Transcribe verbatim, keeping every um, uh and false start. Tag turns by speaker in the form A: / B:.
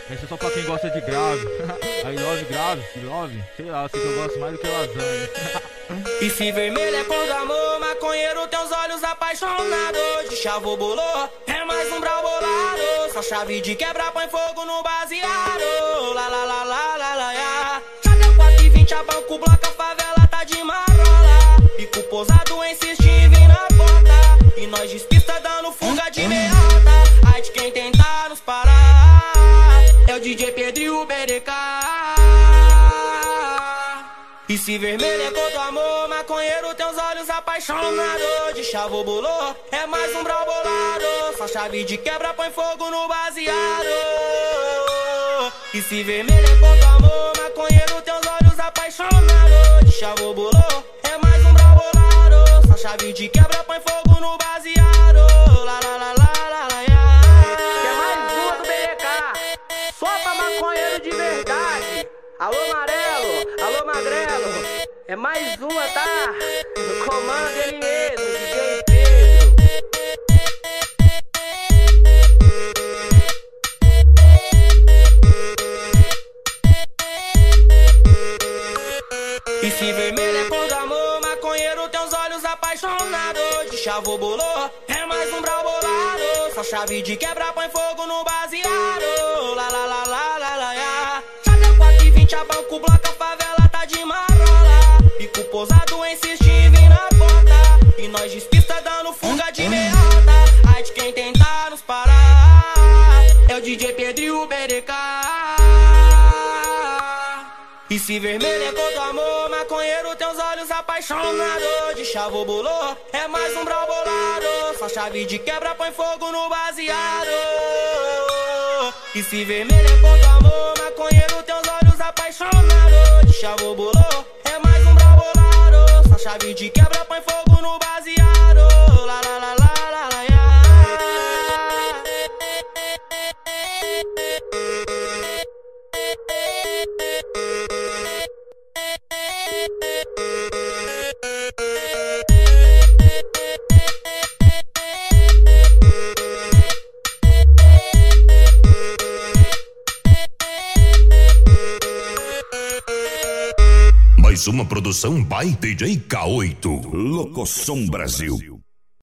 A: Esse é só pra quem gosta de grave. I love grave, love. Sei lá, sei que eu gosto mais do que lasanha.
B: E se vermelho é cor do amor, maconheiro tem os olhos apaixonados. De chavo bolô, é mais um brau bolado. Só chave de quebra põe fogo no baseado. La la la la la la ya. Já deu quatro e vinte a banco, bloca, a favela tá de marola. Pico posado insiste em vir na porta. E nós despista dando fuga de meiota. Ai de quem tentar nos parar é o D J Pedro e o B D K. E se vermelho é cor do amor, maconheiro tem os olhos apaixonados. De chavo bolô, é mais um brau bolado. Só chave de quebra põe fogo no baseado. E se vermelho é cor do amor, maconheiro tem os olhos apaixonados. De chavo bolô, é mais um brau bolado. Só chave de quebra põe fogo no baseado. La la la la la la ya.
C: Que é mais uma do B D K, só pra maconheiro de verdade. Alô Amarelo, alô Magrelo, é mais uma, tá? No comando ele mesmo, D J Pedro.
B: E se vermelho é cor do amor, maconheiro tem os olhos apaixonados. De chavo bolô, é mais um brau bolado. Só chave de quebra põe fogo no baseado. La la la la la la ya. Já deu quatro e vinte a banco, bloca, a favela tá de marola. Pico posado insiste em vir na porta. E nós despista dando fuga de meiota. Ai de quem tentar nos parar é o D J Pedro e o B D K. E se vermelho é cor do amor, maconheiro tem os olhos apaixonados. De chavo bolô, é mais um brau bolado. Só chave de quebra põe fogo no baseado. E se vermelho é cor do amor, maconheiro tem os olhos apaixonados. De chavo bolô, é mais um brau bolado. Só chave de quebra põe fogo no baseado. La la la la la la ya.
D: Mais uma produção by D J K oito. Locoção Brasil.